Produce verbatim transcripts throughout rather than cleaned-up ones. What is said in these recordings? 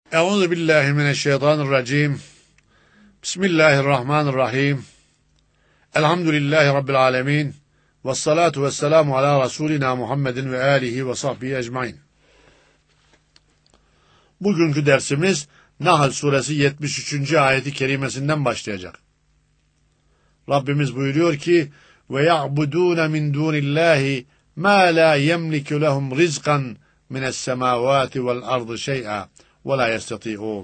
Euzu billahi mineşşeytanirracim. Bismillahirrahmanirrahim. Elhamdülillahi rabbil alamin. Ves salatu vesselamu ala rasulina Muhammedin ve alihi ve sahbihi ecmaîn. Bugünkü dersimiz Nahl suresi yetmiş üçüncü ayeti kerimesinden başlayacak. Rabbimiz buyuruyor ki: "Ve ya'budûne min dûnillâhi mâ lâ yemliku lehum rizqan mines semâvâti vel ardı şey'a ve lâ yestetî'ûn."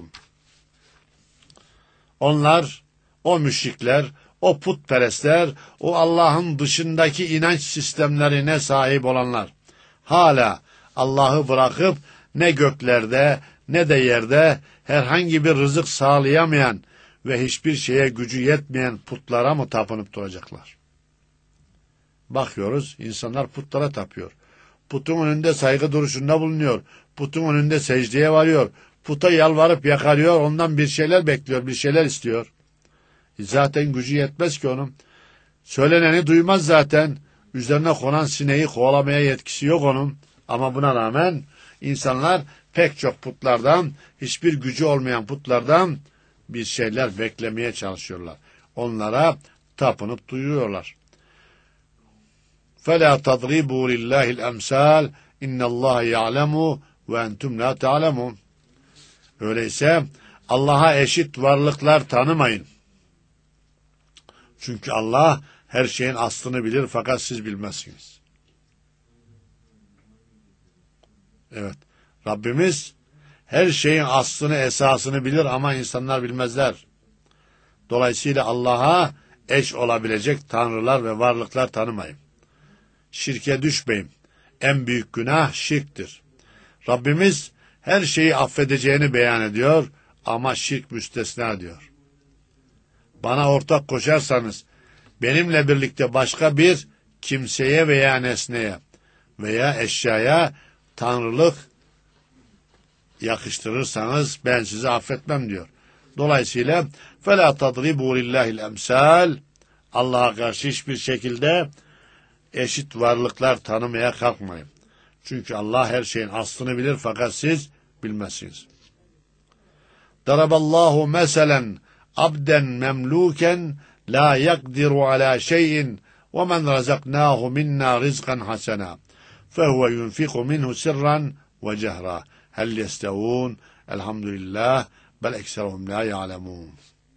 Onlar, o müşrikler, o putperestler, o Allah'ın dışındaki inanç sistemlerine sahip olanlar, hala Allah'ı bırakıp ne göklerde ne de yerde herhangi bir rızık sağlayamayan ve hiçbir şeye gücü yetmeyen putlara mı tapınıp duracaklar? Bakıyoruz, insanlar putlara tapıyor. Putun önünde saygı duruşunda bulunuyor. Putun önünde secdeye varıyor. Puta yalvarıp yakarıyor, ondan bir şeyler bekliyor, bir şeyler istiyor. Zaten gücü yetmez ki onun. Söyleneni duymaz zaten. Üzerine konan sineği kovalamaya yetkisi yok onun. Ama buna rağmen insanlar pek çok putlardan, hiçbir gücü olmayan putlardan bir şeyler beklemeye çalışıyorlar. Onlara tapınıp duyuyorlar. فَلَا تَضْرِبُوا لِلّٰهِ الْاَمْسَالِ اِنَّ اللّٰهِ يَعْلَمُ وَاَنْتُمْ لَا تَعْلَمُونَ. Öyleyse Allah'a eşit varlıklar tanımayın. Çünkü Allah her şeyin aslını bilir fakat siz bilmezsiniz. Evet, Rabbimiz her şeyin aslını, esasını bilir ama insanlar bilmezler. Dolayısıyla Allah'a eş olabilecek tanrılar ve varlıklar tanımayın. Şirke düşmeyin. En büyük günah şirktir. Rabbimiz her şeyi affedeceğini beyan ediyor ama şirk müstesna diyor. Bana ortak koşarsanız, benimle birlikte başka bir kimseye veya nesneye veya eşyaya tanrılık yakıştırırsanız ben sizi affetmem diyor. Dolayısıyla فَلَا تَضْرِبُوا لِلّٰهِ الْاَمْسَالِ, Allah'a karşı hiçbir şekilde eşit varlıklar tanımaya kalkmayın. Çünkü Allah her şeyin aslını bilir fakat siz bilmezsiniz. Daraballahu meselen abden memluken la yakdiru ala şeyin ve men razaknahu minna rizqan hasena fehuve yunfiku minhu sirran ve cehra hel yestevun elhamdülillah bel ekseruhum la ya'lemun.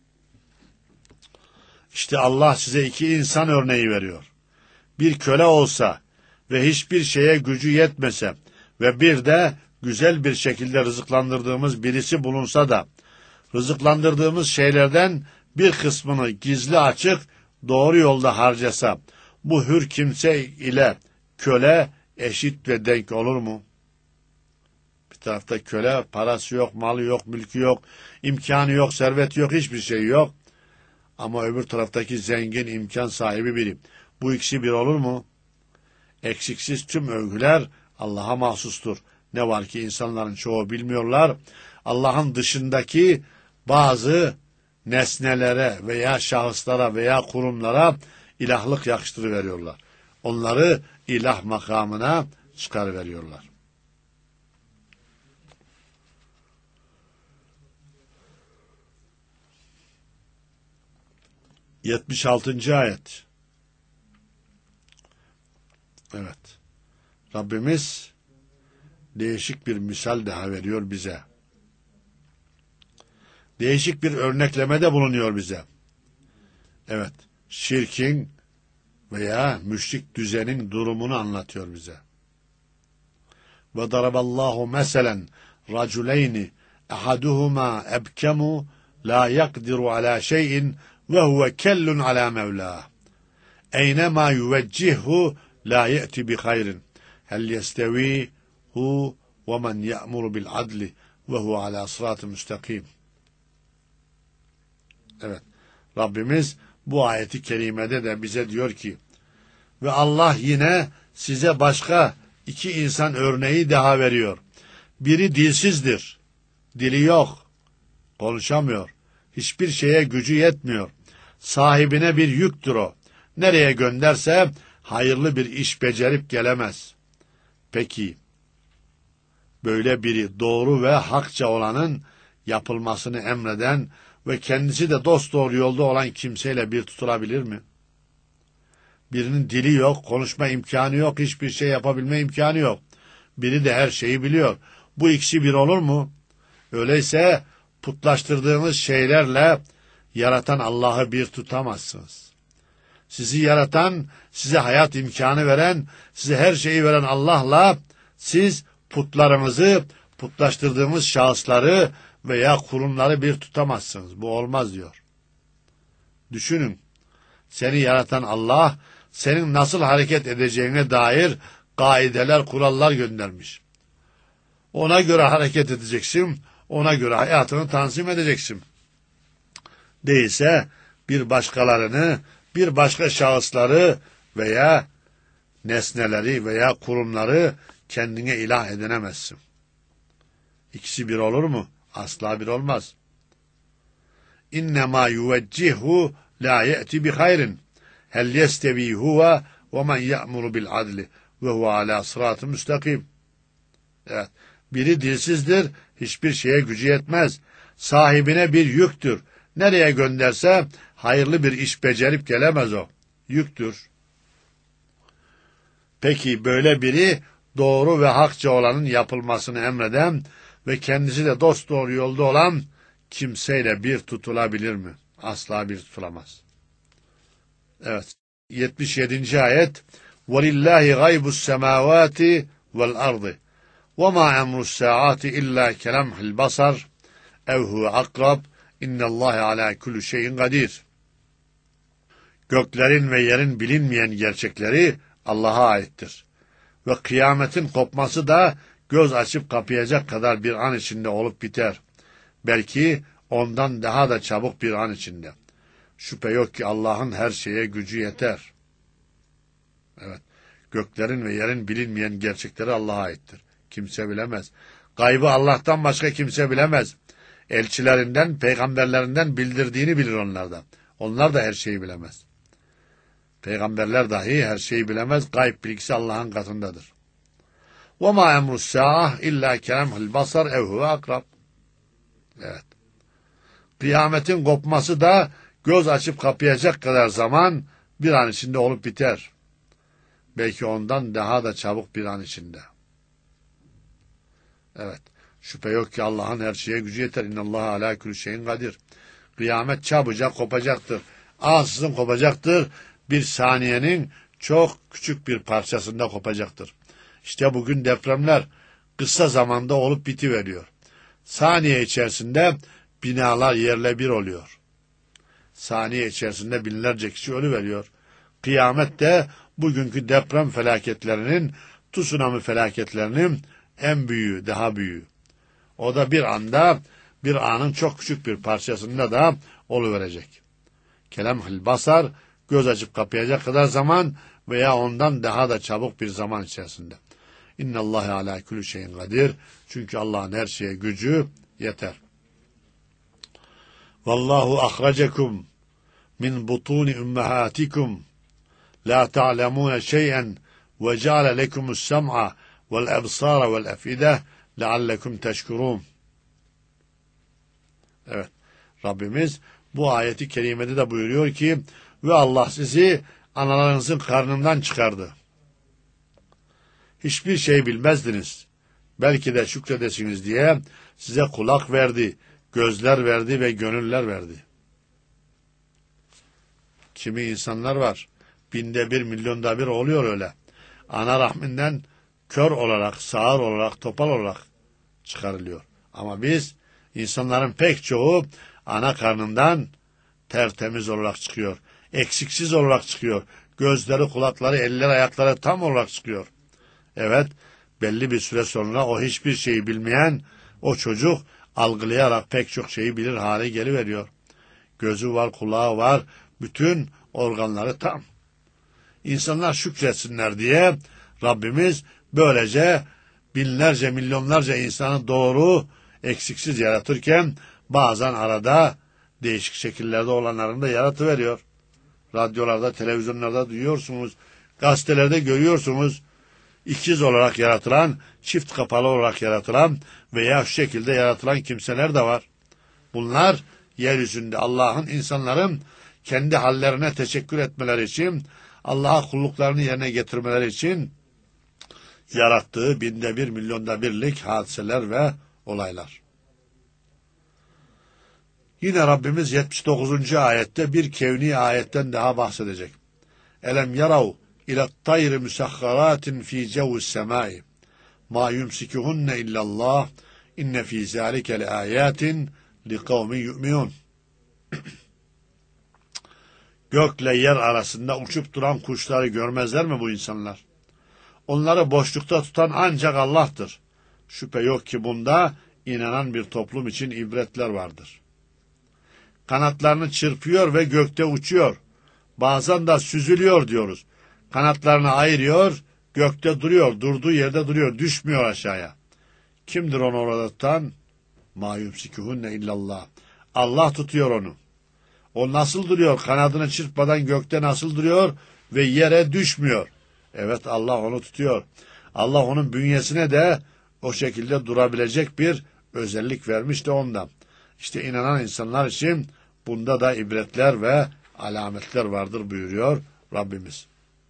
İşte Allah size iki insan örneği veriyor. Bir köle olsa ve hiçbir şeye gücü yetmese ve bir de güzel bir şekilde rızıklandırdığımız birisi bulunsa da rızıklandırdığımız şeylerden bir kısmını gizli açık doğru yolda harcasa, bu hür kimse ile köle eşit ve denk olur mu? Bir tarafta köle, parası yok, malı yok, mülkü yok, imkanı yok, serveti yok, hiçbir şey yok. Ama öbür taraftaki zengin, imkan sahibi biri. Bu ikisi bir olur mu? Eksiksiz tüm övgüler Allah'a mahsustur. Ne var ki insanların çoğu bilmiyorlar. Allah'ın dışındaki bazı nesnelere veya şahıslara veya kurumlara ilahlık yakıştırıveriyorlar. Onları ilah makamına çıkarıveriyorlar. yetmiş altıncı ayet. Evet. Rabbimiz değişik bir misal daha veriyor bize. Değişik bir örneklemede bulunuyor bize. Evet, şirkin veya müşrik düzenin durumunu anlatıyor bize. Ve daraballahu meselen raculeyni ahaduhuma ebkemu la yakdiru ala şeyin ve huve kellun ala mevla. Eynema yuveccihhu la ye'ti bi hayrin. Hel yestevi hu ve men ya'muru bil adli ve huve ala sırat-ı müstakim. Evet, Rabbimiz bu ayeti kerimede de bize diyor ki, ve Allah yine size başka iki insan örneği daha veriyor. Biri dilsizdir, dili yok, konuşamıyor, hiçbir şeye gücü yetmiyor, sahibine bir yüktür o. Nereye gönderse hayırlı bir iş becerip gelemez. Peki, böyle biri doğru ve hakça olanın yapılmasını emreden ve kendisi de dosdoğru yolda olan kimseyle bir tutulabilir mi? Birinin dili yok, konuşma imkanı yok, hiçbir şey yapabilme imkanı yok. Biri de her şeyi biliyor. Bu ikisi bir olur mu? Öyleyse putlaştırdığınız şeylerle yaratan Allah'ı bir tutamazsınız. Sizi yaratan, size hayat imkanı veren, size her şeyi veren Allah'la siz putlarınızı, putlaştırdığımız şahısları veya kurumları bir tutamazsınız. Bu olmaz diyor. Düşünün, seni yaratan Allah, senin nasıl hareket edeceğine dair kaideler, kurallar göndermiş. Ona göre hareket edeceksin, ona göre hayatını tanzim edeceksin. Değilse bir başkalarını, bir başka şahısları veya nesneleri veya kurumları kendine ilah edinemezsin. İkisi bir olur mu? Asla bir olmaz. İnnemâ yuveccihu la ye'ti bi hayrin. Hel yestevi huve ve men ya'muru bil adli ve huve ala sıratı müstakim. Evet. Biri dilsizdir, hiçbir şeye gücü yetmez. Sahibine bir yüktür. Nereye gönderse hayırlı bir iş becerip gelemez o. Yüktür. Peki böyle biri doğru ve hakça olanın yapılmasını emreden ve kendisi de dosdoğru yolda olan kimseyle bir tutulabilir mi? Asla bir tutulamaz. Evet. yetmiş yedinci ayet. وَلِلَّهِ غَيْبُ السَّمَاوَاتِ وَالْأَرْضِ وَمَا أَمْرُ السَّاعَةِ إِلَّا كَلَمْحِ الْبَصَرِ اَوْ هُوَ أَقْرَبُ اِنَّ اللّٰهَ عَلَى كُلُّ شَيْءٍ قَدِيرٌ. Göklerin ve yerin bilinmeyen gerçekleri Allah'a aittir. Ve kıyametin kopması da göz açıp kapayacak kadar bir an içinde olup biter. Belki ondan daha da çabuk bir an içinde. Şüphe yok ki Allah'ın her şeye gücü yeter. Evet, göklerin ve yerin bilinmeyen gerçekleri Allah'a aittir. Kimse bilemez. Gaybı Allah'tan başka kimse bilemez. Elçilerinden, peygamberlerinden bildirdiğini bilir onlardan. Onlar da her şeyi bilemez. Peygamberler dahi her şeyi bilemez. Gayb bilgisi Allah'ın katındadır. وَمَا اَمْرُ السَّاعَةِ اِلَّا كَلَمْهِ الْبَصَرِ اَوْ هُوَ أَقْرَبُ. Evet. Kıyametin kopması da göz açıp kapayacak kadar zaman bir an içinde olup biter. Belki ondan daha da çabuk bir an içinde. Evet. Şüphe yok ki Allah'ın her şeye gücü yeter. İnnallâhe alâ kulli şeyin kadir. Kıyamet çabucak kopacaktır. Ansızın kopacaktır. Bir saniyenin çok küçük bir parçasında kopacaktır. İşte bugün depremler kısa zamanda olup bitiveriyor. Saniye içerisinde binalar yerle bir oluyor. Saniye içerisinde binlerce kişi ölüveriyor. Kıyamet de bugünkü deprem felaketlerinin, tsunami felaketlerinin en büyüğü, daha büyüğü. O da bir anda, bir anın çok küçük bir parçasında da oluverecek. Kelamhil basar, göz açıp kapayacak kadar zaman veya ondan daha da çabuk bir zaman içerisinde. İnnallâhe alâ kulli şeyin kadir. Çünkü Allah'ın her şeye gücü yeter. Vallahu ahracekum min butuni ummahatikum la ta'lemûne şey'en ve ceale lekumus sem'a vel ebsâra vel efide leallekum teşkurûn. Evet. Rabbimiz bu ayeti kerimede de buyuruyor ki ve Allah sizi analarınızın karnından çıkardı. Hiçbir şey bilmezdiniz. Belki de şükredesiniz diye size kulak verdi, gözler verdi ve gönüller verdi. Kimi insanlar var, binde bir, milyonda bir oluyor öyle. Ana rahminden kör olarak, sağır olarak, topal olarak çıkarılıyor. Ama biz, insanların pek çoğu ana karnından tertemiz olarak çıkıyor. Eksiksiz olarak çıkıyor. Gözleri, kulakları, eller, ayakları tam olarak çıkıyor. Evet, belli bir süre sonra o hiçbir şeyi bilmeyen o çocuk algılayarak pek çok şeyi bilir hale geliveriyor. Gözü var, kulağı var, bütün organları tam. İnsanlar şükretsinler diye Rabbimiz böylece binlerce, milyonlarca insanı doğru, eksiksiz yaratırken bazen arada değişik şekillerde olanlarını da yaratıveriyor. Radyolarda, televizyonlarda duyuyorsunuz, gazetelerde görüyorsunuz. İkiz olarak yaratılan, çift kapalı olarak yaratılan veya şu şekilde yaratılan kimseler de var. Bunlar yeryüzünde Allah'ın insanların kendi hallerine teşekkür etmeleri için, Allah'a kulluklarını yerine getirmeleri için yarattığı binde bir, milyonda birlik hadiseler ve olaylar. Yine Rabbimiz yetmiş dokuzuncu ayette bir kevni ayetten daha bahsedecek. Elem yarav ila tayri musahharatin fi cevvis semai ma yumsikuhunne illallah inne fi zalike leayatin liqavmin yu'minun. Gökle yer arasında uçup duran kuşları görmezler mi bu insanlar? Onları boşlukta tutan ancak Allah'tır. Şüphe yok ki bunda inanan bir toplum için ibretler vardır. Kanatlarını çırpıyor ve gökte uçuyor. Bazen de süzülüyor diyoruz. Kanatlarını ayırıyor, gökte duruyor, durduğu yerde duruyor, düşmüyor aşağıya. Kimdir onu orada tutan? مَا يُمْسِكُهُنَّ illallah. Allah tutuyor onu. O nasıl duruyor? Kanadını çırpmadan gökte nasıl duruyor ve yere düşmüyor? Evet, Allah onu tutuyor. Allah onun bünyesine de o şekilde durabilecek bir özellik vermiş de ondan. İşte inanan insanlar için bunda da ibretler ve alametler vardır buyuruyor Rabbimiz.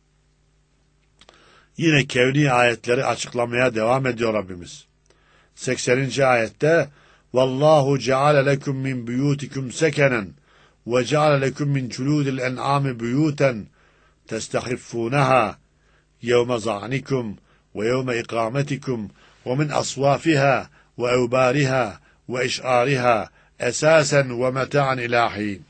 Yine kevni ayetleri açıklamaya devam ediyor Rabbimiz. sekseninci ayette Vallahu ceale lekum min buyutikum sekenen ve ceale lekum min culudil en'ami buyuten testahiffunaha yevme za'nikum ve yevme ikametikum ve min aswafiha ve evbariha ve iş'ariha esasen ve meta'an ilahin.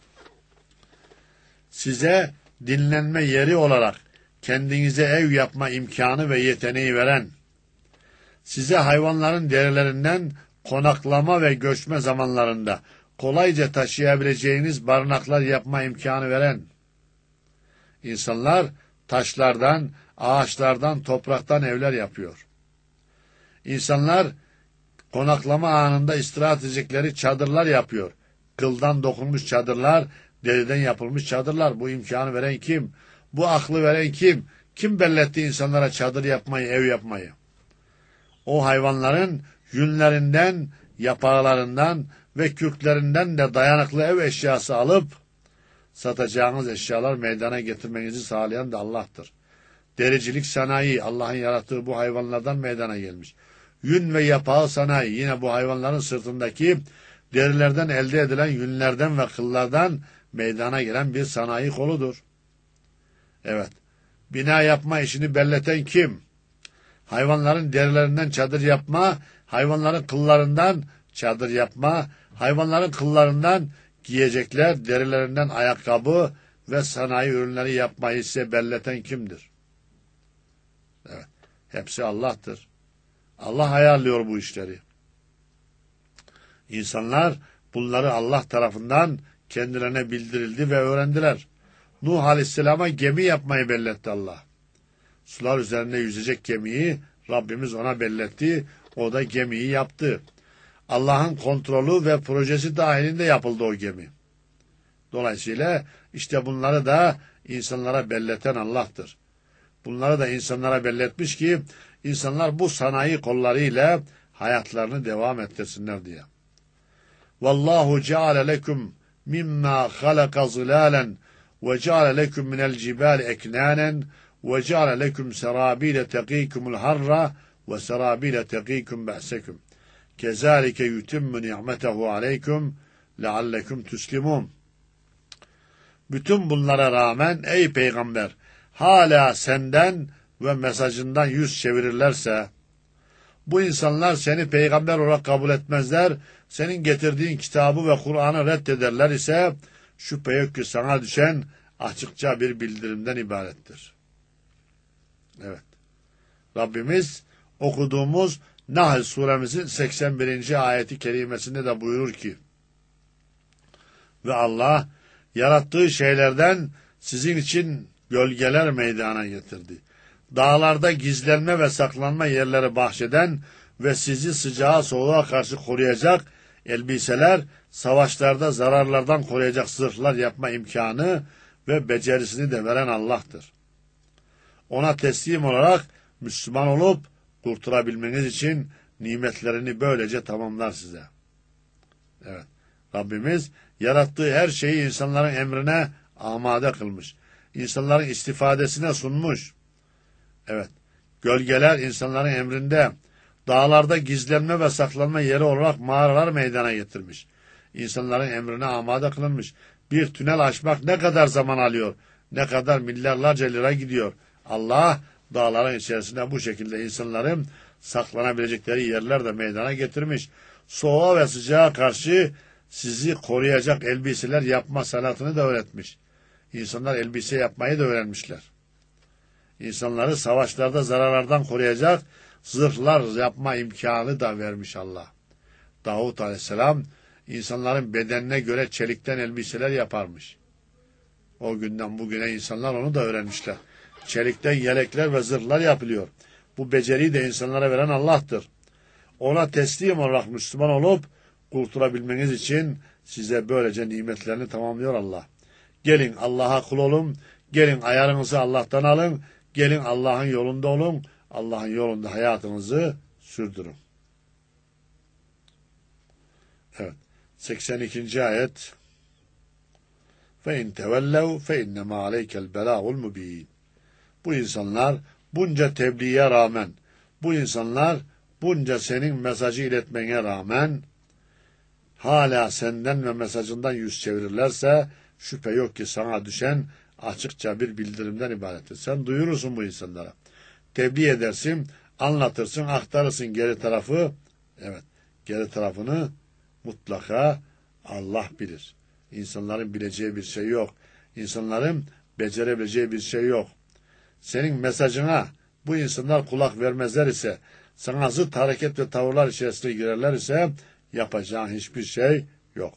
Size dinlenme yeri olarak kendinize ev yapma imkanı ve yeteneği veren, size hayvanların derilerinden konaklama ve göçme zamanlarında kolayca taşıyabileceğiniz barınaklar yapma imkanı veren, insanlar taşlardan, ağaçlardan, topraktan evler yapıyor. İnsanlar konaklama anında istirahat edecekleri çadırlar yapıyor. Kıldan dokunmuş çadırlar, deriden yapılmış çadırlar. Bu imkanı veren kim? Bu aklı veren kim? Kim belletti insanlara çadır yapmayı, ev yapmayı? O hayvanların yünlerinden, yapağlarından ve kürklerinden de dayanıklı ev eşyası alıp satacağınız eşyalar meydana getirmenizi sağlayan da Allah'tır. Dericilik sanayi Allah'ın yarattığı bu hayvanlardan meydana gelmiş. Yün ve yapağı sanayi yine bu hayvanların sırtındaki derilerden elde edilen yünlerden ve kıllardan meydana gelen bir sanayi koludur. Evet, bina yapma işini belleten kim? Hayvanların derilerinden çadır yapma, hayvanların kıllarından çadır yapma, hayvanların kıllarından giyecekler, derilerinden ayakkabı ve sanayi ürünleri yapmayı ise belleten kimdir? Evet, hepsi Allah'tır. Allah ayarlıyor bu işleri. İnsanlar bunları Allah tarafından kendilerine bildirildi ve öğrendiler. Nuh Aleyhisselam'a gemi yapmayı belletti Allah. Sular üzerinde yüzecek gemiyi Rabbimiz ona belletti. O da gemiyi yaptı. Allah'ın kontrolü ve projesi dahilinde yapıldı o gemi. Dolayısıyla işte bunları da insanlara belleten Allah'tır. Bunları da insanlara belletmiş ki insanlar bu sanayi kollarıyla hayatlarını devam ettirsinler diye. Vallahu ceale lekum mimma halaka zilalen ve ceale lekum minel cibali eknanen ve ceale lekum serabile teqikumul harra ve serabile teqikum ba'sekum. Kezalike yutimmu ni'metehu aleykum leallekum tuslimun. Bütün bunlara rağmen ey peygamber hala senden ve mesajından yüz çevirirlerse, bu insanlar seni peygamber olarak kabul etmezler, senin getirdiğin kitabı ve Kur'an'ı reddederler ise şüphe yok ki sana düşen açıkça bir bildirimden ibarettir. Evet. Rabbimiz okuduğumuz Nahl suremizin seksen birinci ayeti kerimesinde de buyurur ki, ve Allah yarattığı şeylerden sizin için gölgeler meydana getirdi. Dağlarda gizlenme ve saklanma yerleri bahşeden ve sizi sıcağa soğuğa karşı koruyacak elbiseler, savaşlarda zararlardan koruyacak zırhlar yapma imkanı ve becerisini de veren Allah'tır. Ona teslim olarak Müslüman olup kurtulabilmeniz için nimetlerini böylece tamamlar size. Evet. Rabbimiz yarattığı her şeyi insanların emrine amade kılmış. İnsanların istifadesine sunmuş. Evet, gölgeler insanların emrinde, dağlarda gizlenme ve saklanma yeri olarak mağaralar meydana getirmiş. İnsanların emrine amade kılınmış. Bir tünel açmak ne kadar zaman alıyor? Ne kadar milyarlarca lira gidiyor? Allah dağların içerisinde bu şekilde insanların saklanabilecekleri yerler de meydana getirmiş. Soğuğa ve sıcağa karşı sizi koruyacak elbiseler yapma sanatını da öğretmiş. İnsanlar elbise yapmayı da öğrenmişler. İnsanları savaşlarda zararlardan koruyacak zırhlar yapma imkanı da vermiş Allah. Davut Aleyhisselam insanların bedenine göre çelikten elbiseler yaparmış. O günden bugüne insanlar onu da öğrenmişler. Çelikten yelekler ve zırhlar yapılıyor. Bu beceriyi de insanlara veren Allah'tır. Ona teslim olarak Müslüman olup kurtulabilmeniz için size böylece nimetlerini tamamlıyor Allah. Gelin Allah'a kul olun, gelin ayarınızı Allah'tan alın, gelin Allah'ın yolunda olun, Allah'ın yolunda hayatınızı sürdürün. Evet, seksen ikinci ayet. فَاِنْ تَوَلَّوْا فَاِنَّمَا عَلَيْكَ الْبَلَاغُ الْمُب۪ينَ. Bu insanlar bunca tebliğe rağmen, bu insanlar bunca senin mesajı iletmene rağmen hala senden ve mesajından yüz çevirirlerse şüphe yok ki sana düşen açıkça bir bildirimden ibarettir. Sen duyurursun bu insanlara. Tebliğ edersin, anlatırsın, aktarırsın geri tarafı. Evet, geri tarafını mutlaka Allah bilir. İnsanların bileceği bir şey yok. İnsanların becerebileceği bir şey yok. Senin mesajına bu insanlar kulak vermezler ise, sana zıt hareket ve tavırlar içerisine girerler ise yapacağın hiçbir şey yok.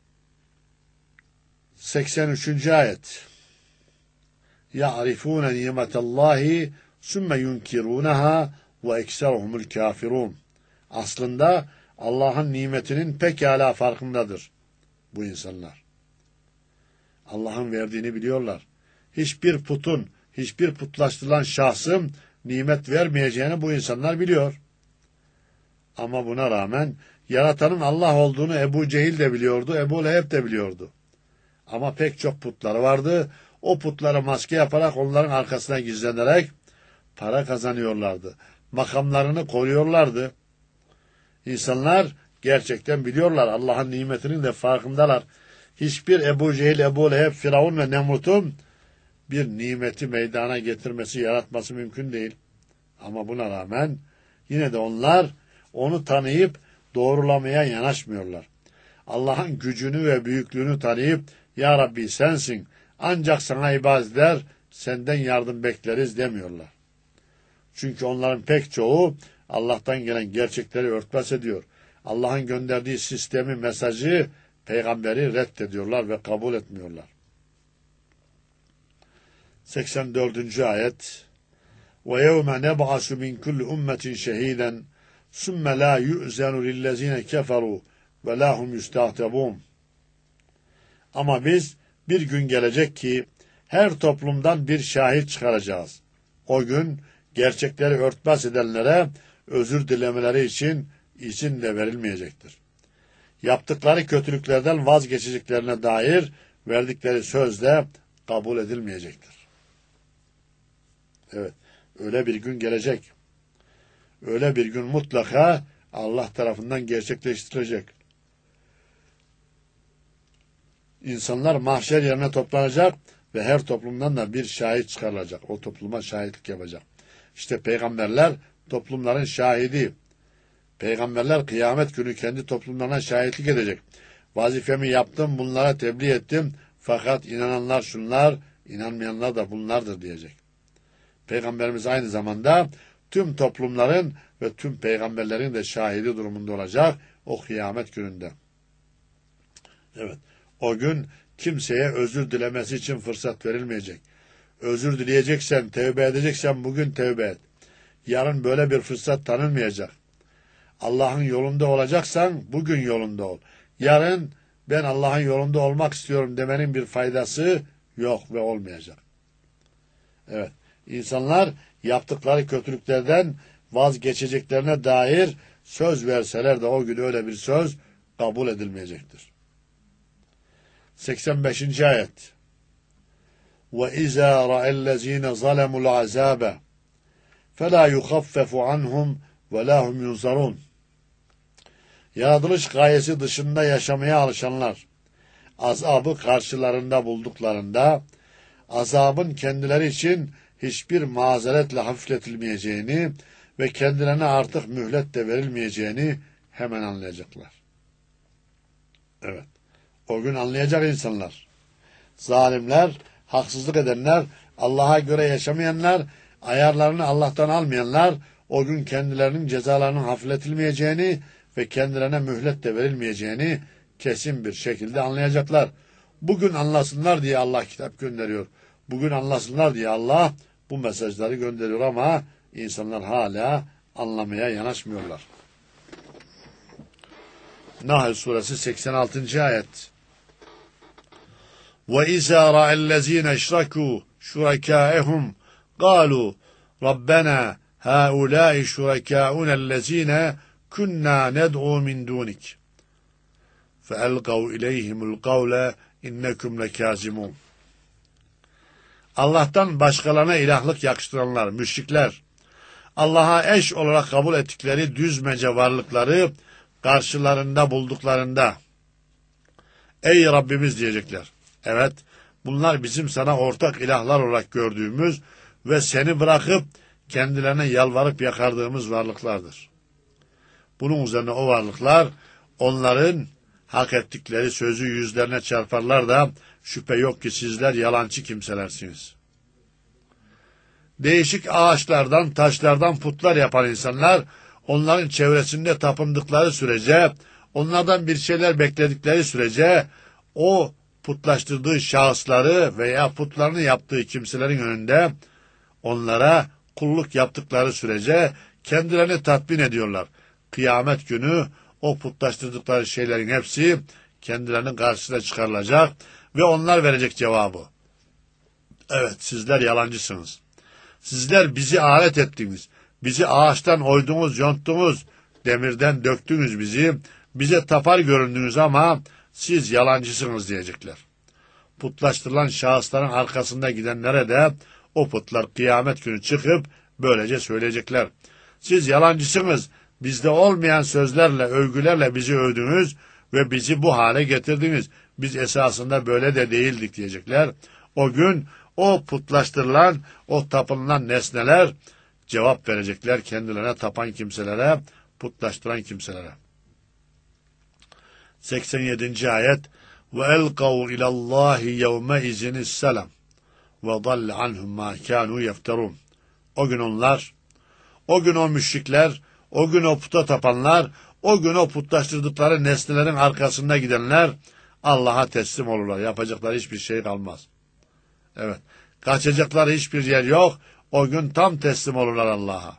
seksen üçüncü ayet. يَعْرِفُونَ نِعْمَةَ اللّٰهِ ثُمَّ يُنْكِرُونَهَا وَاَكْسَرُهُمُ الْكَافِرُونَ. Aslında Allah'ın nimetinin pekala farkındadır bu insanlar. Allah'ın verdiğini biliyorlar. Hiçbir putun, hiçbir putlaştırılan şahsın nimet vermeyeceğini bu insanlar biliyor. Ama buna rağmen yaratanın Allah olduğunu Ebu Cehil de biliyordu, Ebu Leheb de biliyordu. Ama pek çok putları vardı. O putları maske yaparak onların arkasına gizlenerek para kazanıyorlardı. Makamlarını koruyorlardı. İnsanlar gerçekten biliyorlar. Allah'ın nimetinin de farkındalar. Hiçbir Ebu Cehil, Ebu Leheb, Firavun ve Nemrut'un bir nimeti meydana getirmesi, yaratması mümkün değil. Ama buna rağmen yine de onlar onu tanıyıp doğrulamaya yanaşmıyorlar. Allah'ın gücünü ve büyüklüğünü tanıyıp Ya Rabbi sensin, ancak sana ibadet eder, senden yardım bekleriz demiyorlar. Çünkü onların pek çoğu Allah'tan gelen gerçekleri örtbas ediyor. Allah'ın gönderdiği sistemi, mesajı, peygamberi reddediyorlar ve kabul etmiyorlar. seksen dördüncü ayet. وَيَوْمَ نَبْعَسُ مِنْ كُلِّ أُمَّةٍ شَهِيدًا ثُمَّ لَا يُؤْذَنُ لِلَّذ۪ينَ كَفَرُوا وَلَا هُمْ يُسْتَعْتَبُونَ. Ama biz bir gün gelecek ki her toplumdan bir şahit çıkaracağız. O gün gerçekleri örtbas edenlere özür dilemeleri için izin de verilmeyecektir. Yaptıkları kötülüklerden vazgeçeceklerine dair verdikleri söz de kabul edilmeyecektir. Evet, öyle bir gün gelecek. Öyle bir gün mutlaka Allah tarafından gerçekleştirilecek. İnsanlar mahşer yerine toplanacak ve her toplumdan da bir şahit çıkarılacak. O topluma şahitlik yapacak. İşte peygamberler toplumların şahidi. Peygamberler kıyamet günü kendi toplumlarına şahitlik edecek. Vazifemi yaptım, bunlara tebliğ ettim. Fakat inananlar şunlar, inanmayanlar da bunlardır diyecek. Peygamberimiz aynı zamanda tüm toplumların ve tüm peygamberlerin de şahidi durumunda olacak o kıyamet gününde. Evet, o gün kimseye özür dilemesi için fırsat verilmeyecek. Özür dileyeceksen, tevbe edeceksen bugün tevbe et. Yarın böyle bir fırsat tanınmayacak. Allah'ın yolunda olacaksan bugün yolunda ol. Yarın ben Allah'ın yolunda olmak istiyorum demenin bir faydası yok ve olmayacak. Evet, insanlar yaptıkları kötülüklerden vazgeçeceklerine dair söz verseler de o gün öyle bir söz kabul edilmeyecektir. seksen beşinci ayet. وَإِذَا رَأَى الَّذ۪ينَ ظَلَمُوا الْعَذَابَ فَلَا يُخَفَّفُ عَنْهُمْ وَلَا هُمْ يُنْصَرُونَ. Yaratılış gayesi dışında yaşamaya alışanlar, azabı karşılarında bulduklarında, azabın kendileri için hiçbir mazeretle hafifletilmeyeceğini ve kendilerine artık mühlet de verilmeyeceğini hemen anlayacaklar. Evet, o gün anlayacak insanlar. Zalimler, haksızlık edenler, Allah'a göre yaşamayanlar, ayarlarını Allah'tan almayanlar, o gün kendilerinin cezalarının hafifletilmeyeceğini ve kendilerine mühlet de verilmeyeceğini kesin bir şekilde anlayacaklar. Bugün anlasınlar diye Allah kitap gönderiyor. Bugün anlasınlar diye Allah bu mesajları gönderiyor ama insanlar hala anlamaya yanaşmıyorlar. Nahl suresi seksen altıncı ayet. وَإِذَا رَأَى الَّذ۪ينَ اَشْرَكُوا شُرَكَاءَهُمْ قَالُوا رَبَّنَا هَؤُلَاءِ شُرَكَاؤُنَا الَّذ۪ينَ كُنَّا نَدْعُوا مِنْ دُونِكَ فَأَلْقَوْا اِلَيْهِمُ الْقَوْلَ اِنَّكُمْ لَكَاذِبُونَ. Allah'tan başkalarına ilahlık yakıştıranlar, müşrikler, Allah'a eş olarak kabul ettikleri düzmece varlıkları karşılarında bulduklarında, ey Rabbimiz diyecekler. Evet, bunlar bizim sana ortak ilahlar olarak gördüğümüz ve seni bırakıp kendilerine yalvarıp yakardığımız varlıklardır. Bunun üzerine o varlıklar onların hak ettikleri sözü yüzlerine çarparlar da şüphe yok ki sizler yalancı kimselersiniz. Değişik ağaçlardan, taşlardan putlar yapan insanlar onların çevresinde tapındıkları sürece, onlardan bir şeyler bekledikleri sürece o putlaştırdığı şahısları veya putlarını yaptığı kimselerin önünde onlara kulluk yaptıkları sürece kendilerini tatmin ediyorlar. Kıyamet günü o putlaştırdıkları şeylerin hepsi kendilerinin karşısına çıkarılacak ve onlar verecek cevabı. Evet, sizler yalancısınız. Sizler bizi alet ettiniz. Bizi ağaçtan oydunuz, yonttunuz. Demirden döktünüz bizi. Bize tapar göründünüz ama siz yalancısınız diyecekler. Putlaştırılan şahısların arkasında gidenlere de o putlar kıyamet günü çıkıp böylece söyleyecekler. Siz yalancısınız. Bizde olmayan sözlerle, övgülerle bizi övdünüz ve bizi bu hale getirdiniz. Biz esasında böyle de değildik diyecekler. O gün o putlaştırılan, o tapınılan nesneler cevap verecekler kendilerine tapan kimselere, putlaştıran kimselere. seksen yedinci ayet. وَاَلْقَوْا اِلَى اللّٰهِ يَوْمَئِذٍ السَّلَمْ وَضَلَّ عَنْهُمْ مَا كَانُوا يَفْتَرُونَ. O gün onlar, o gün o müşrikler, o gün o puta tapanlar, o gün o putlaştırdıkları nesnelerin arkasında gidenler Allah'a teslim olurlar. Yapacakları hiçbir şey kalmaz. Evet, kaçacakları hiçbir yer yok. O gün tam teslim olurlar Allah'a.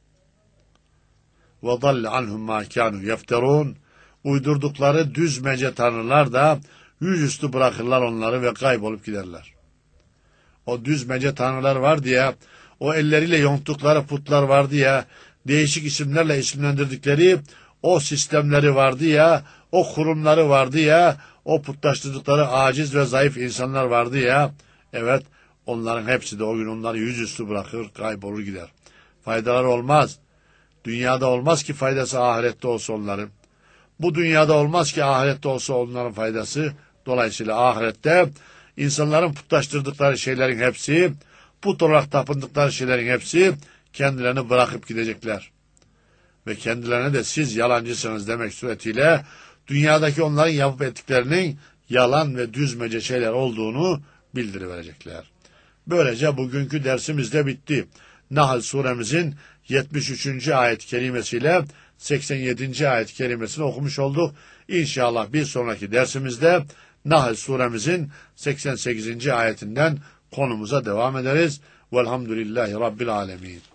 وَضَلَّ عَنْهُمْ مَا كَانُوا يَفْتَرُونَ. Uydurdukları düzmece tanrılar da yüzüstü bırakırlar onları ve kaybolup giderler. O düzmece tanrılar var diye, o elleriyle yonttukları putlar vardı ya, değişik isimlerle isimlendirdikleri o sistemleri vardı ya, o kurumları vardı ya, o putlaştırdıkları aciz ve zayıf insanlar vardı ya, evet, onların hepsi de o gün onları yüzüstü bırakır, kaybolur gider. Faydaları olmaz. Dünyada olmaz ki faydası ahirette olsa onların. Bu dünyada olmaz ki ahirette olsa onların faydası. Dolayısıyla ahirette insanların putlaştırdıkları şeylerin hepsi, put olarak tapındıkları şeylerin hepsi kendilerini bırakıp gidecekler. Ve kendilerine de siz yalancısınız demek suretiyle dünyadaki onların yapıp ettiklerinin yalan ve düzmece şeyler olduğunu bildiriverecekler. Böylece bugünkü dersimiz de bitti. Nahl suremizin yetmiş üçüncü ayet kelimesiyle seksen yedinci ayet kelimesini okumuş olduk. İnşallah bir sonraki dersimizde Nahl suremizin seksen sekizinci ayetinden konumuza devam ederiz. Velhamdülillahi Rabbil alemin.